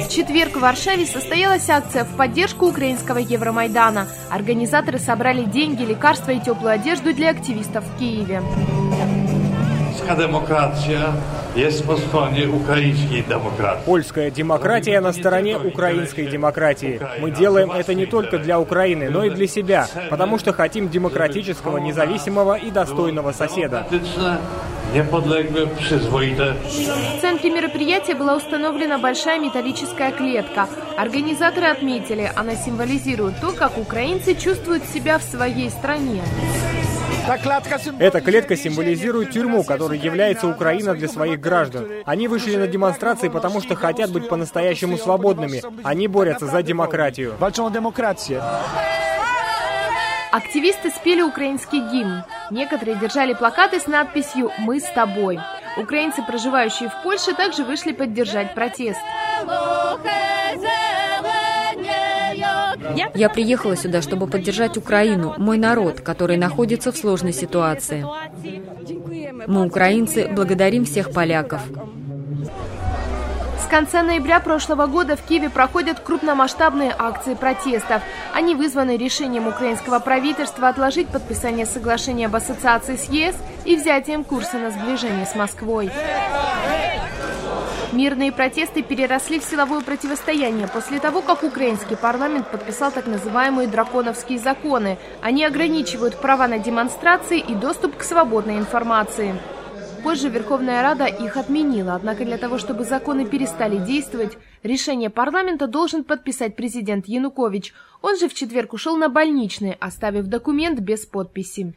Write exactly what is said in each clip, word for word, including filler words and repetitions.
В четверг в Варшаве состоялась акция в поддержку украинского Евромайдана. Организаторы собрали деньги, лекарства и теплую одежду для активистов в Киеве. Демократия есть по стороне украинской демократии. Польская демократия на стороне украинской демократии. Мы делаем это не только для Украины, но и для себя, потому что хотим демократического, независимого и достойного соседа. В центре мероприятия была установлена большая металлическая клетка. Организаторы отметили, она символизирует то, как украинцы чувствуют себя в своей стране. Эта клетка символизирует тюрьму, которой является Украина для своих граждан. Они вышли на демонстрации, потому что хотят быть по-настоящему свободными. Они борются за демократию. Активисты спели украинский гимн. Некоторые держали плакаты с надписью «Мы с тобой». Украинцы, проживающие в Польше, также вышли поддержать протест. Я приехала сюда, чтобы поддержать Украину, мой народ, который находится в сложной ситуации. Мы, украинцы, благодарим всех поляков. С конца ноября прошлого года в Киеве проходят крупномасштабные акции протестов. Они вызваны решением украинского правительства отложить подписание соглашения об ассоциации с ЕС и взятием курса на сближение с Москвой. Мирные протесты переросли в силовое противостояние после того, как украинский парламент подписал так называемые драконовские законы. Они ограничивают права на демонстрации и доступ к свободной информации. Позже Верховная Рада их отменила, однако для того, чтобы законы перестали действовать, решение парламента должен подписать президент Янукович. Он же в четверг ушел на больничный, оставив документ без подписи.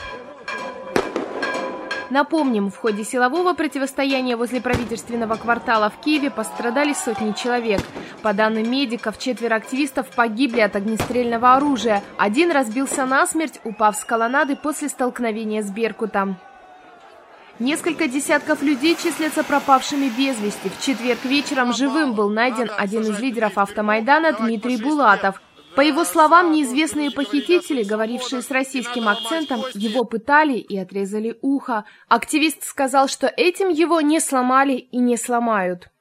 Напомним, в ходе силового противостояния возле правительственного квартала в Киеве пострадали сотни человек. По данным медиков, четверо активистов погибли от огнестрельного оружия. Один разбился насмерть, упав с колоннады после столкновения с «Беркутом». Несколько десятков людей числятся пропавшими без вести. В четверг вечером живым был найден один из лидеров автомайдана Дмитрий Булатов. По его словам, неизвестные похитители, говорившие с российским акцентом, его пытали и отрезали ухо. Активист сказал, что этим его не сломали и не сломают.